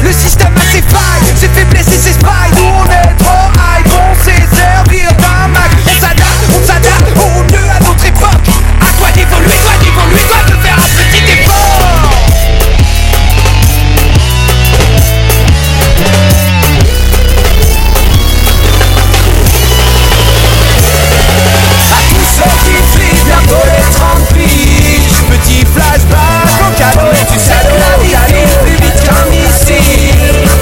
Le système a ses failles, ses faiblesses et ses failles. Nous on est trop high, on sait servir d'un Mac. On s'adapte au mieux à notre époque. À toi d'évoluer, toi de faire un petit effort. À tous ceux qui flient bientôt les 30 piges. Petit flashback au cadeau, tu sais que la vie arrive plus vite qu'un missile.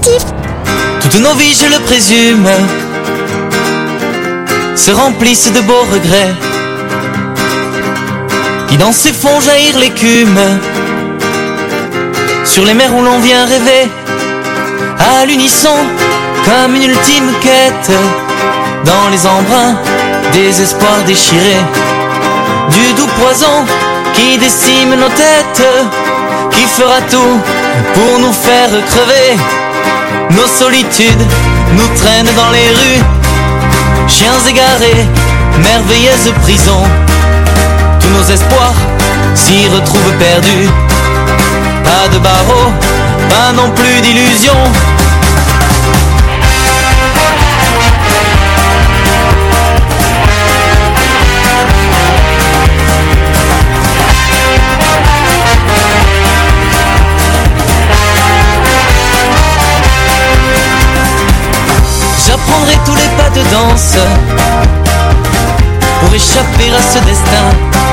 positif. Toutes nos vies, je le présume, se remplissent de beaux regrets, qui dans ces fonds jaillir l'écume, sur les mers où l'on vient rêver, à l'unisson, comme une ultime quête, dans les embruns des espoirs déchirés, du doux poison qui décime nos têtes, qui fera tout pour nous faire crever. Nos solitudes nous traînent dans les rues, chiens égarés, merveilleuse prison. Tous nos espoirs s'y retrouvent perdus. Pas de barreaux, pas non plus d'illusions. J'apprendrai tous les pas de danse pour échapper à ce destin,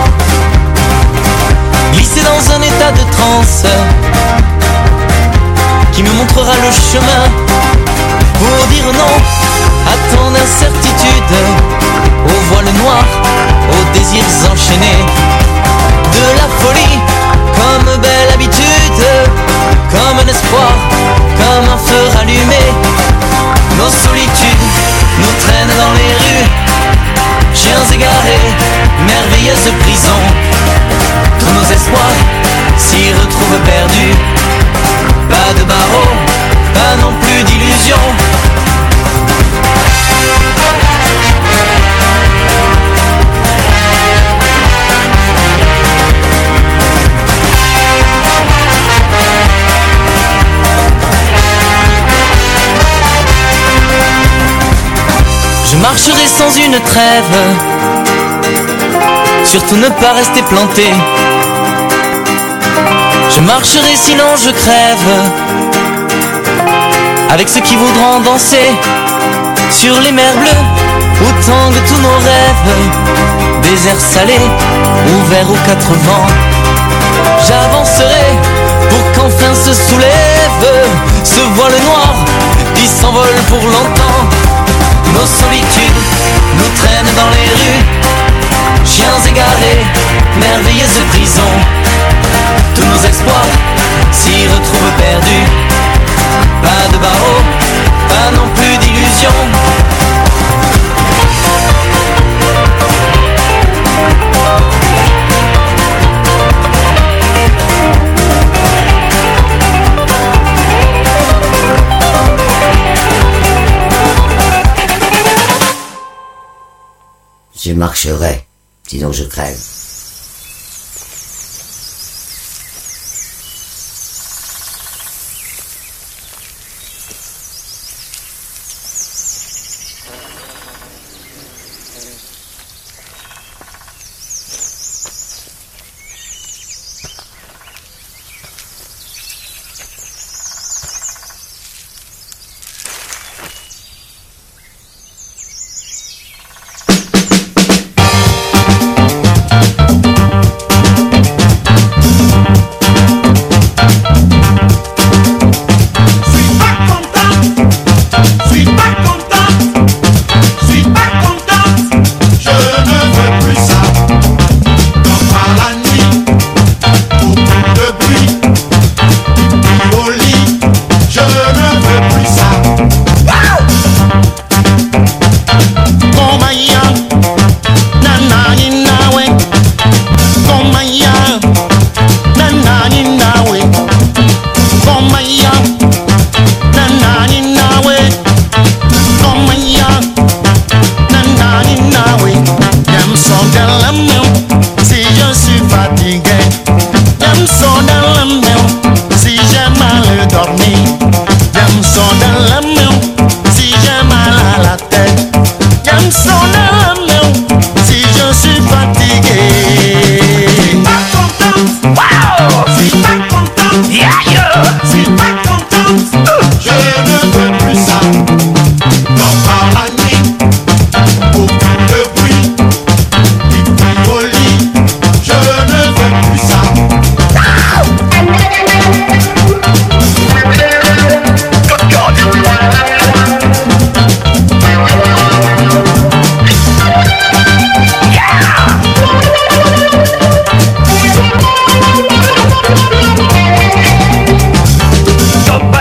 glisser dans un état de transe qui me montrera le chemin, pour dire non à tant d'incertitudes, aux voiles noirs, aux désirs enchaînés, de la folie comme belle habitude, comme un espoir, comme un feu rallumé. Nos solitudes nous traînent dans les rues, chiens égarés, merveilleuse prison. Tous nos espoirs s'y retrouvent perdus. Pas de barreaux, pas non plus d'illusions. Je marcherai sans une trêve, surtout ne pas rester planté. Je marcherai sinon je crève, avec ceux qui voudront danser sur les mers bleues où tanguent tous nos rêves. Déserts salés, ouverts aux quatre vents. J'avancerai pour qu'enfin se soulève ce voile noir qui s'envole pour longtemps. Nos solitudes nous traînent dans les rues, chiens égarés, merveilleuse prison. Tous nos espoirs s'y retrouvent perdus. Pas de barreaux, pas non plus d'illusions. Je marcherai, sinon je crève.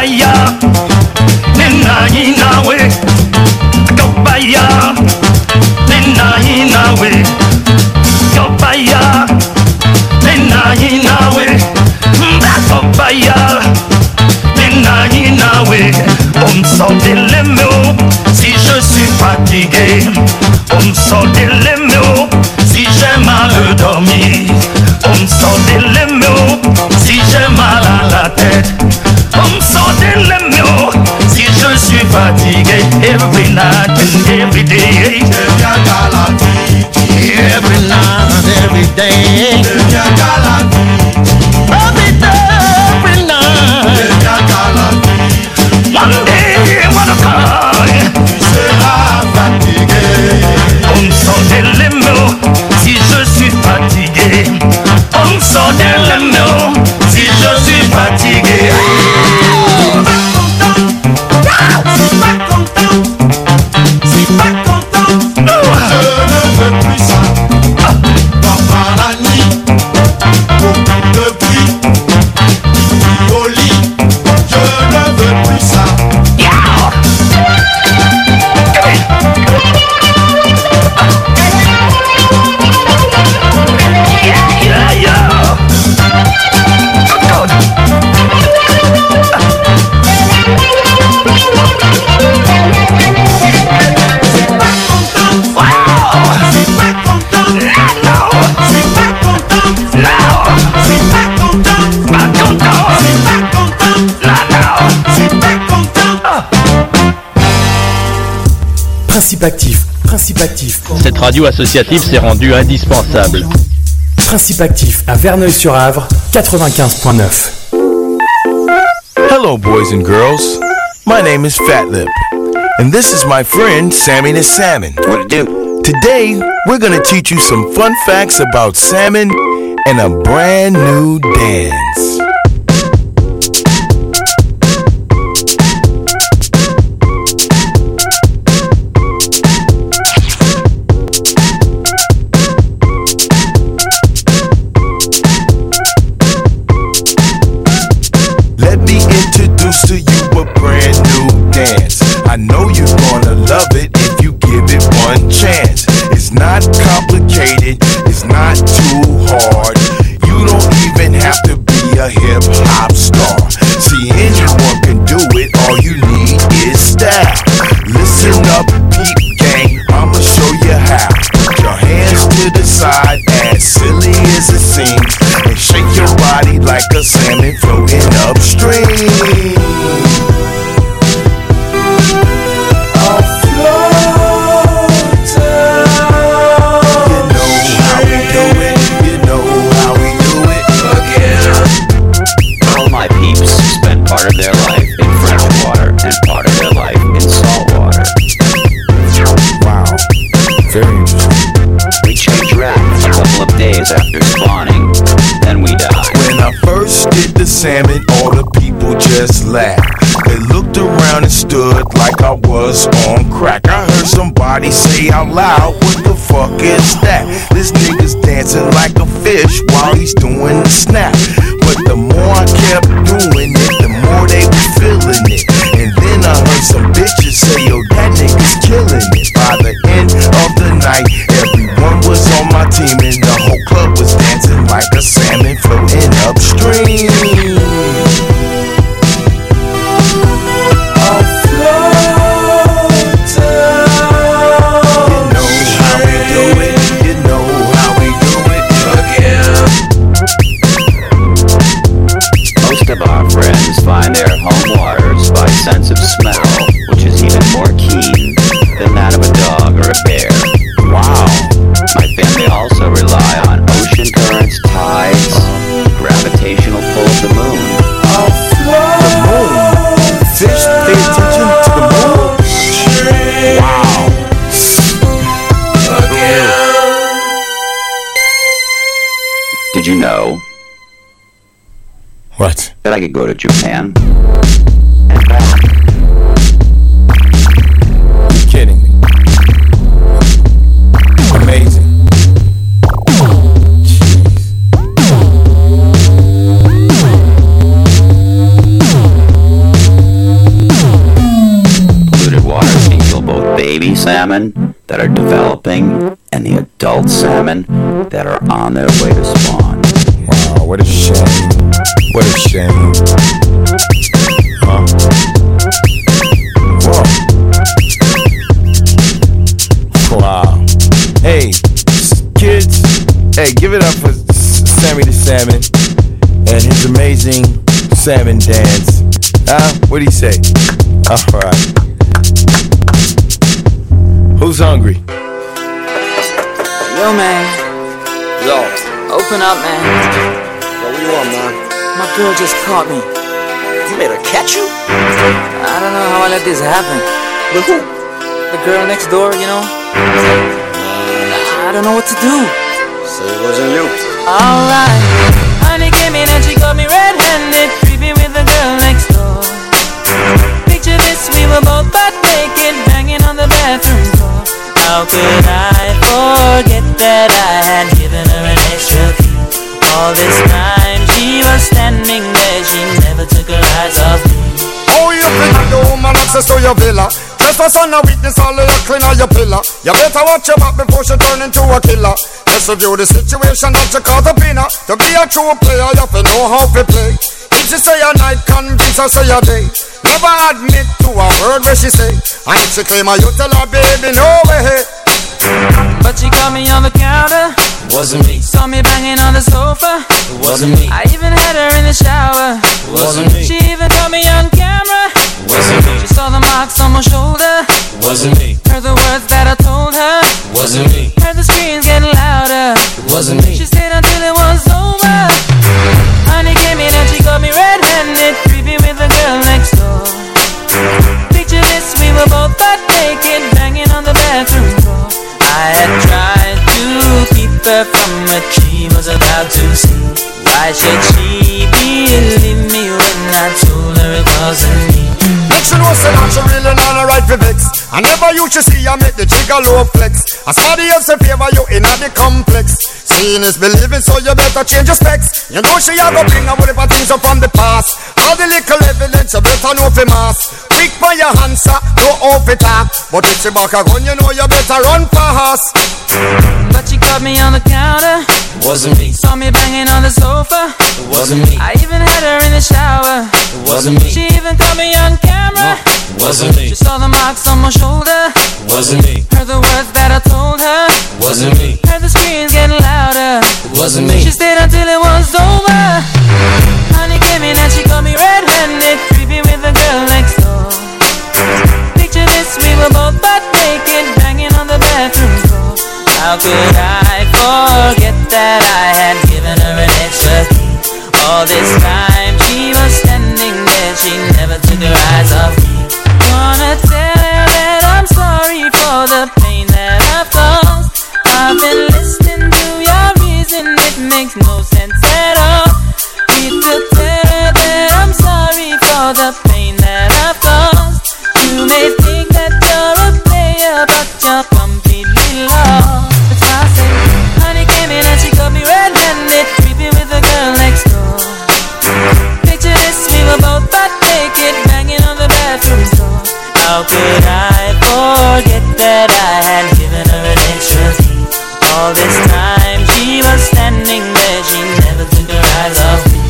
Gopaya, Nina Inawe, Gopaya, Nina Inawe, Gopaya, Nina Inawe, Gopaya, Nina Inawe. On me sort les mots si je suis fatigué. On me sort les mots si j'ai mal dormi. On me sort les mots si j'ai mal à la tête. On me sort les mots si je suis fatigué. Every night and every day. Every night, every day. Every night. One day, one time. Tu seras fatigué. On me sort les mots si je suis fatigué. On me sort les mots si je suis fatigué. Principe actif. Cette radio associative s'est rendue indispensable. Principe actif à Verneuil-sur-Avre, 95.9. Hello, boys and girls. My name is Fatlip, and this is my friend Sammy the Salmon. What to do? Today, we're gonna teach you some fun facts about salmon and a brand new dance. To you a brand new dance. I know you're gonna love it if you give it one chance. It's not complicated, it's not too hard. You don't even have to be a hip hop star. See, anyone can do it, all you need is style. Listen up, peep gang, I'ma show you how. Put your hands to the side, as silly as it seems, and shake your body like a salmon floating upstream. Part of their life in fresh water and part of their life in salt water. Wow, very interesting. We change rack a couple of days after spawning, then we die. When I first did the salmon, all the people just laughed. They looked around and stood like I was on crack. I heard somebody say out loud, what the fuck is that? This nigga's dancing like a fish while he's doing the snap. But the more I kept doing it, the more they was feeling it. And then I heard some bitches say, yo, that nigga's killing it. By the end of the night, everyone was on my team, and the whole club was dancing like a salmon floating upstream. Of our friends find their home waters by sense of smell, which is even more keen than that of a dog or a bear. Wow. My family also rely on ocean currents, tides, gravitational pull of the moon. The moon? Fish pay attention to the moon? Wow. Did you know? What? That I could go to Japan and back. You're kidding me. Amazing. baby salmon that are developing and the adult salmon that are on their way to spawn. Wow, what a shame. What a shame. Huh? Whoa. Wow. Hey, kids, hey, give it up for Sammy the Salmon and his amazing salmon dance. What do you say? Alright. Who's hungry? Yo, man. Yo. Open up, man. Yo, what do you want, man? My girl just caught me. You made her catch you? I don't know how I let this happen. But who? The girl next door, you know? I don't know what to do. So it wasn't you. Alright. Honey came in and she got me red-handed, creepy with the girl next door. Picture this, we were both butt naked, banging on the bathroom floor. How could I forget that I had given her an extra key? All this time she was standing there, she never took her eyes off me. Oh, you think the woman access to your villa? Trespass on a witness, all of your clean on your pillar. You better watch your back before she turn into a killer. Let's review the situation that you caught up in her. To be a true player, you have to know how to play. If she say a night, convince her say a day. Never admit to a word where she say. And if she claim her, you tell her, baby, no way. But she caught me on the counter. Wasn't me. Saw me banging on the sofa. Wasn't me. I even had her in the shower. Wasn't me. She even caught me on camera. Wasn't me. She saw the marks on my shoulder. Wasn't me. Heard the words that I told her. Wasn't me. Heard the screams getting louder. Wasn't me. She stayed until it was over. Honey came in and she got me red-handed, creepy with the girl next door. Picture this, we were both butt naked, banging on the bathroom floor. I had tried to keep her from what she was about to see. Why should she believe me when I told her it wasn't me? Make sure no say that she really not a right for vex. I never you should see I make the trigger low flex. As somebody else in favor you in the complex. Seeing is believing, so you better change your specs. You know she a go bring a whatever things up from the past. All the little evidence you better know for mass. Quick for your answer, no off it up. But if she back a gun, you know you better run fast. But she caught me on the counter. Wasn't me. Saw me banging on the sofa. Wasn't me. I even had her in the shower. Wasn't me. She even caught me on camera. Wasn't me. She saw the marks on my shoulder. Wasn't me. Heard the words that I told her. Wasn't me. Heard the screams getting louder. Wasn't me. She stayed until it was over. Honey came in and she got me red-handed, creepy with the girl next door. Picture this, we were both butt naked, banging on the bathroom floor. How could I forget that I had given her an extra key? All this time she was standing there, she never took her eyes off me. Wanna tell her that I'm sorry for the pain that I've caused. I've been listening to your reason, it makes no sense at all. Need to tell her that I'm sorry for the pain that I've caused. You may think that you're a player, but you're completely lost. That's why I say, honey came in and she got me red-handed, creepy with the girl next door. Picture this, we were both butt naked, banging on the bathroom floor. How could I forget that I had given her an extra key? All this time she was standing there, she never took her eyes off me.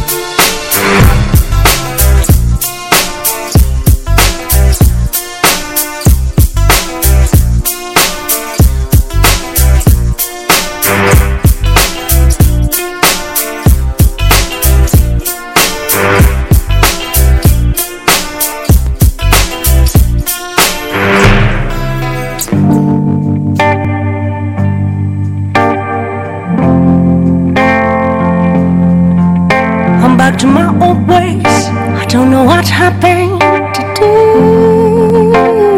To my old ways, I don't know what happened to do.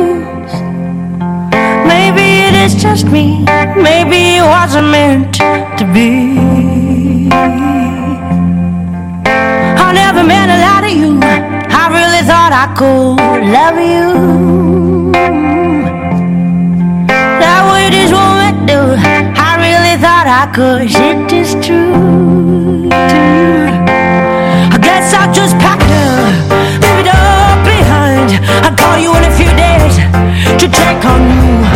Maybe it is just me, maybe it wasn't meant to be. I never meant a lot of you, I really thought I could love you. That way this woman do, I really thought I could. It is true. I just packed up, leave it all behind. I'll call you in a few days to check on you.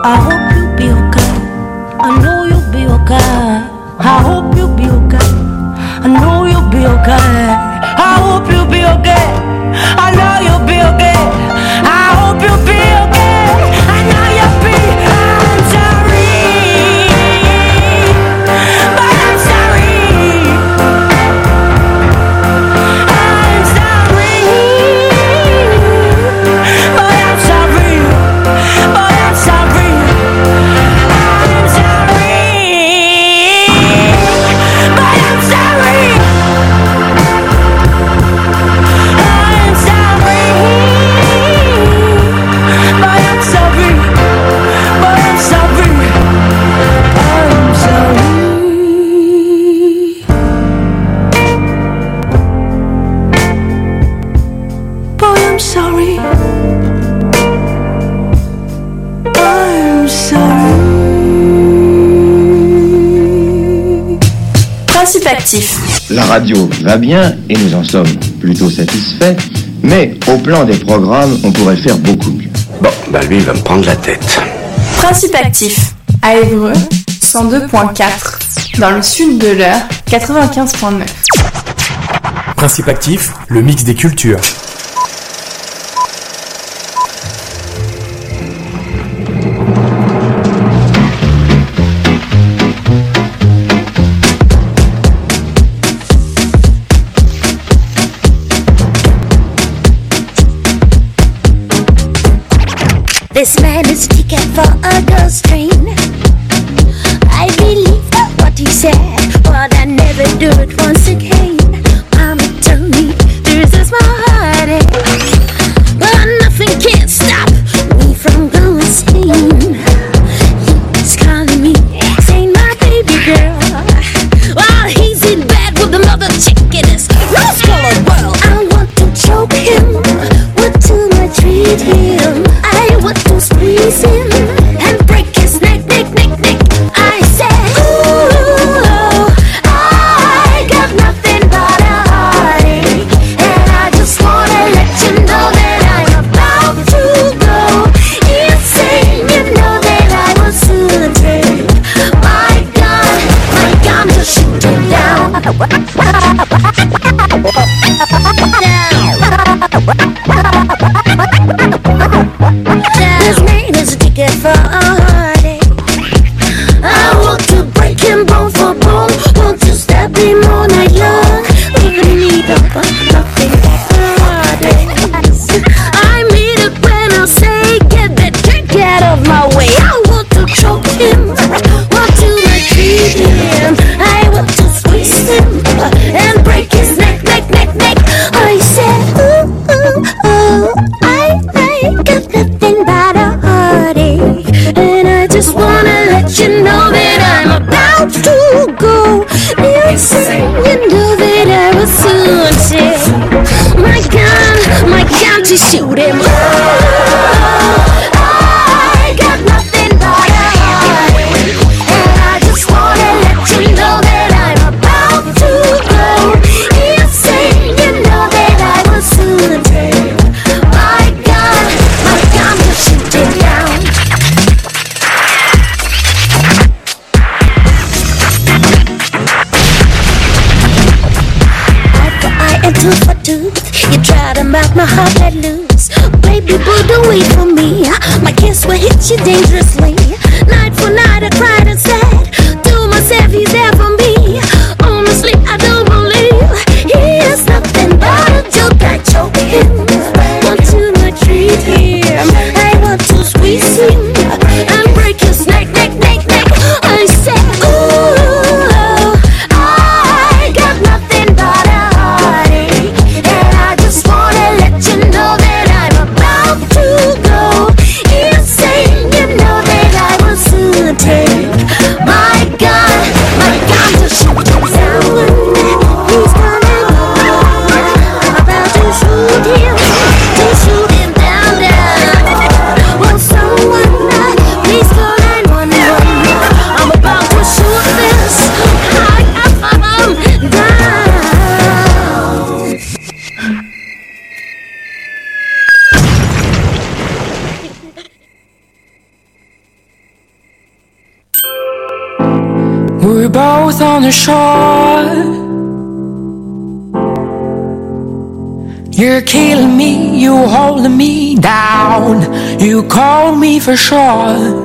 I hope you'll be okay. I know you'll be okay. I hope you'll be okay. I know you'll be okay. I hope you'll be okay. I know you'll be okay. I hope you'll be okay. I know you'll be. I'm sorry, but I'm sorry. I'm sorry, but I'm sorry. But I'm sorry. I'm sorry, but I'm sorry. I'm sorry, but I'm sorry. But I'm sorry. I'm sorry. Boy, I'm sorry. I'm sorry. Principe actif. La radio va bien et nous en sommes plutôt satisfaits, mais au plan des programmes, on pourrait faire beaucoup mieux. Bon, bah lui, il va me prendre la tête. Principe actif. À Évreux, 102.4. Dans le sud de l'Eure, 95.9. Principe actif, le mix des cultures. This man is a ticket for a ghost train. I believe what he said, but I never do it once again. Mama told me this is my heartache, but nothing can stop me from going insane. He's calling me, saying my baby girl, while he's in bed with another chick in his rose-colored world. I want to choke him, but too much treat him. I want to squeeze him and break his neck, neck, neck, neck. I said, ooh, I got nothing but a heartache, and I just wanna let you know that I'm about to go insane. You know that I will soon take my gun to shoot him down. This man is a ticket for a heartache. I want to break him bone for bone. Want to stab him all night long. Leaving me up, nothing but a heartache. I mean it when I say get that drink out of my way. I want to choke him, want to treat him. I want to squeeze him and break his neck, neck, neck, neck. I said, ooh, ooh, ooh, I got nothing but a heartache, and I just wanna let you know that I'm about to go insane. You know that I will soon take my gun to shoot him. I got nothing but a heartache, and I just wanna let you know that I'm about to go insane. You know that I will soon take my gun to shoot him down. Eye for eye and tooth for tooth, you try to knock my heart let loose. Baby boo, don't wait for me. My kiss will hit you dangerously. Night for night I cried and said to myself, he's there for me. Honestly, I don't believe he is nothing but a joke. I choke him, want to treat him. I want to squeeze him and break his neck, neck, neck, neck. I said, ooh, I got nothing but a heartache, and I just wanna let you know that I'm about to go insane. You know that I will soon take my gun to shoot him down. He's coming, I'm about to shoot him down, down. Will someone both on the shore. You're killing me, you holding me down. You call me for sure.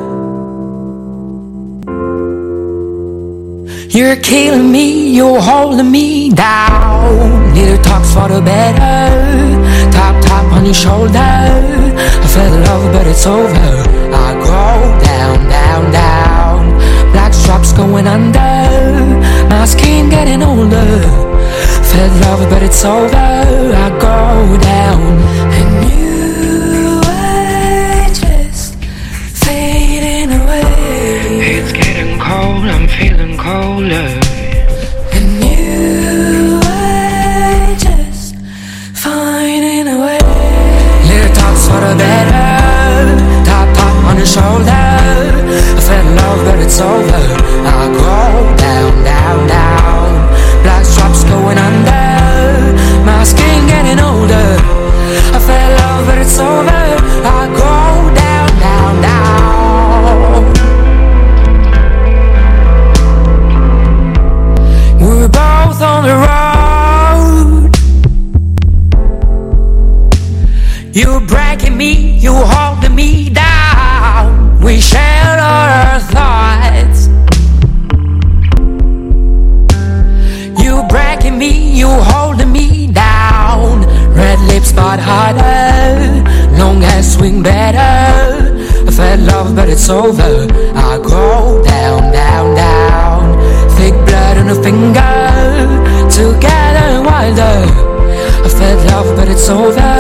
You're killing me, you're holding me down. Little talks for the better. Tap, tap on your shoulder. I felt love but it's over. I go down, down, down. Black straps going under. My skin getting older. Felt love but it's over. I go down. And you were just fading away. It's getting cold, I'm feeling colder. And you were just finding a way. Little talks for the better. Tap, tap on your shoulder. I felt love but it's over. I go down, down, down. Black straps going under. My skin getting older. I felt love but it's over. I go down, down, down. We're both on the road. You're breaking me, you're holding me down. We shared all our thoughts. You're breaking me, you're holding me down. Red lips but harder. Long hair swing better. I felt love but it's over.